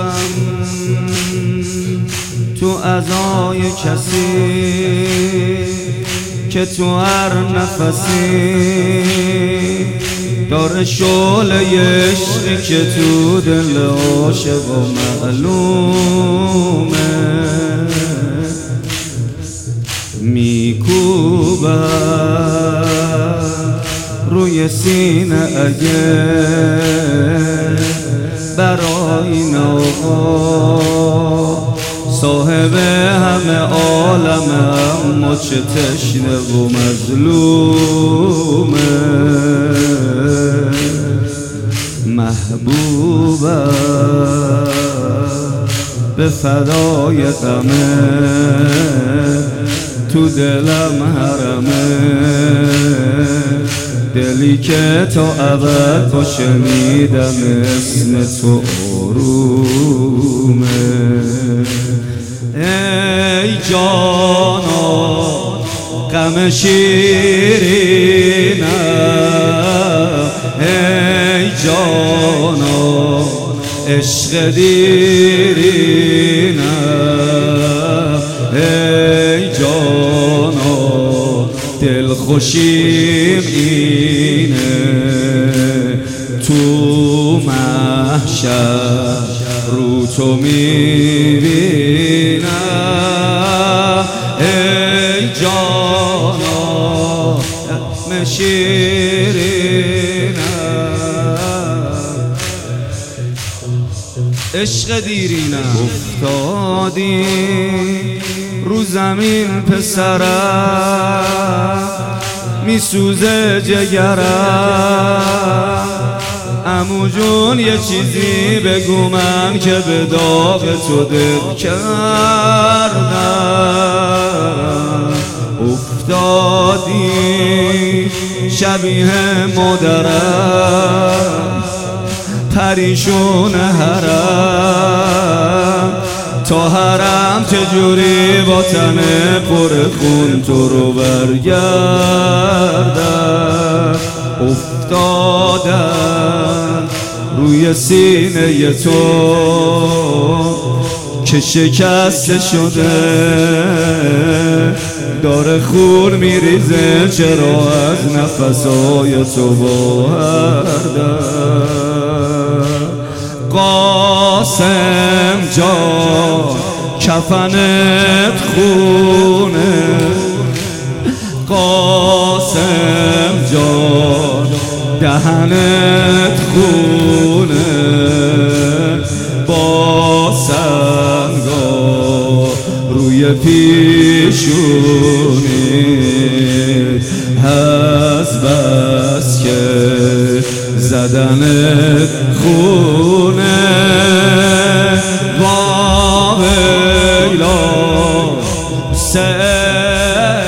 محبوبم تو ازای کسی که تو هر نفسی داره شعله عشقی که تو دل عاشق و معلومه میکوبم روی سینه اگه برای این آقا صاحب همه عالمه اما چه تشنه و مظلومه محبوبم به فدای غمه تو دلم حرمه دلی که تا ابد با شنیدم اسم تو آرومه ای جانا غم شیرینم ای جانا عشق دیرینم ای جانا دل خوشیم اینه تو محشر رو تو میبینم ای جانا مشیرینم عشق دیرینم افتادی رو زمین پسرم میسوزه جگرم عمو جون یه چیزی بگو من که به داغ تو دل کردم افتادی شبیه مادرم پریشون حرم تا حرم چجوری با تن پر خون تو رو برگردم افتادم روی سینه تو که شکسته شده داره خون میریزه چرا از نفسای تو باردم قاسم جان کفنت خونه قاسم جان دهنت خونه با سنگا روی پیشونی هست بس که زدنت خونه با ویلا